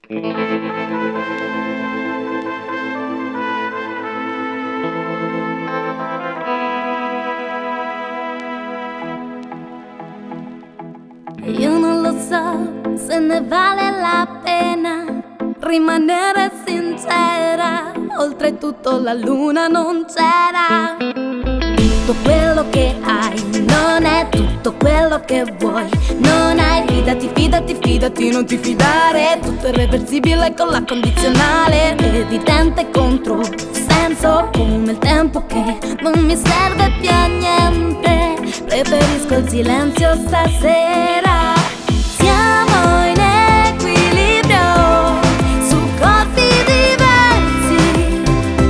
Io non lo so se ne vale la pena rimanere sincera. Oltretutto la luna non c'era. Tutto quello che hai non è tutto quello che vuoi. Non hai, fidati, fidati, fidati, non ti fidare. Tutto è irreversibile con la condizionale. Evidente contro senso, come il tempo che non mi serve più a niente. Preferisco il silenzio stasera. Siamo in equilibrio su corpi diversi,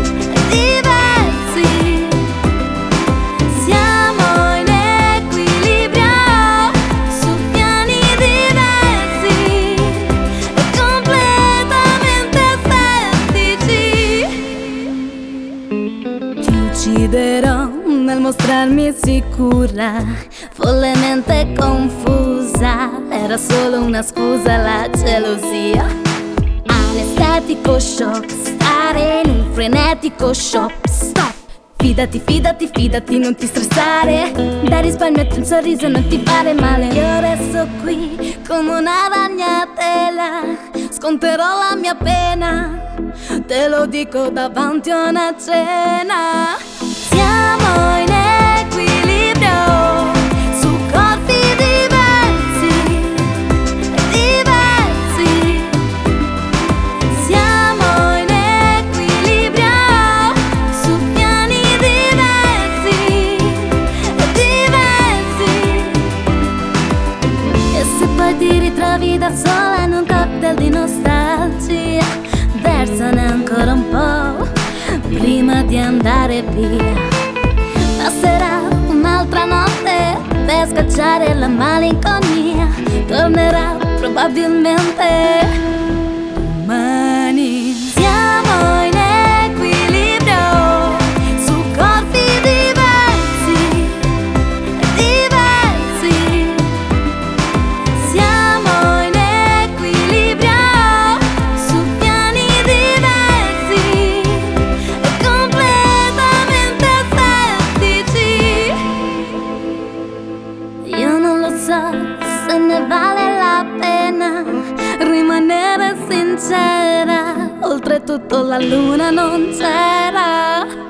diversi. Siamo in equilibrio su piani diversi e completamente asettici. Ti ucciderò nel mostrarmi sicura, follemente confusa. Era solo una scusa la gelosia. Anestetico shock, stare in un frenetico shop. Stop! Fidati, fidati, fidati, non ti stressare. Dai risparmio e un sorriso non ti fare male. Io resto qui come una ragnatela, sconterò la mia pena, te lo dico davanti a una cena. Siamo in equilibrio su corpi diversi, diversi. Siamo in equilibrio su piani diversi, diversi. E se poi ti ritrovi da sola in un cocktail di nostalgia, versane ancora un po' prima di andare via. Passerà un'altra notte per scacciare la malinconia. Tornerà probabilmente domani. Siamo in equilibrio su corpi diversi, diversi. Siamo in equilibrio su piani diversi e completamente asettici. Io non lo so se ne vale la pena rimanere sincera. Oltretutto la luna non c'era.